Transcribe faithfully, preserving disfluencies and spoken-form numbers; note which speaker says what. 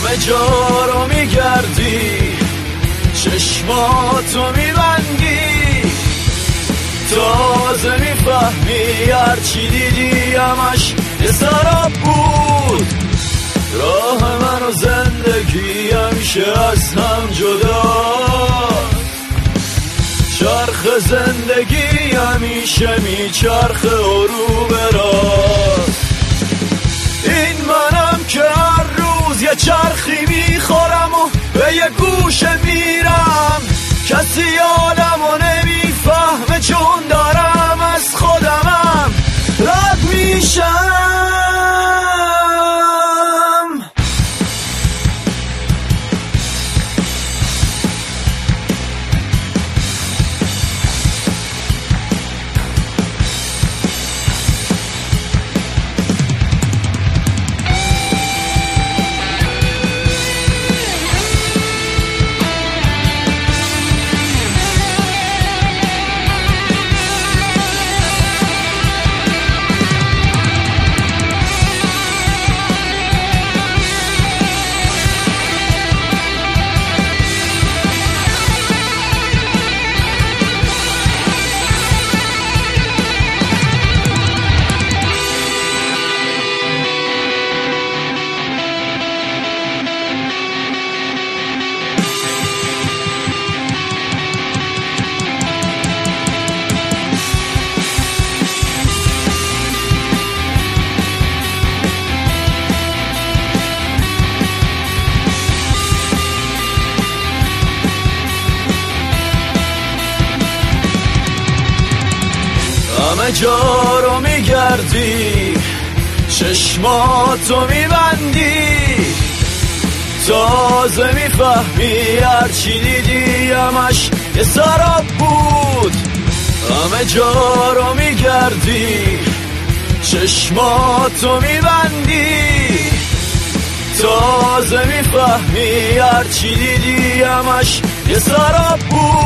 Speaker 1: همه جا رو میگردی، چشماتو میبندی، تازه میفهمی هرچی دیدی همش یه سراب بود. راه من و زندگی همیشه از هم جدا، چرخ زندگی همیشه میچرخه و رو به راست. این منم که هر روز یه چرخی میخورم و به یه گوشه میرم، کسی آدمو نمیفهمه چون دارم از خودمم رد میشم. همه جا رو میگردی، چشماتو میبندی، تازه میفهمی هرچی دیدی همش یه سراب بود. همه جا رو میگردی، چشماتو میبندی، تازه میفهمی هرچی دیدی همش یه سراب بود.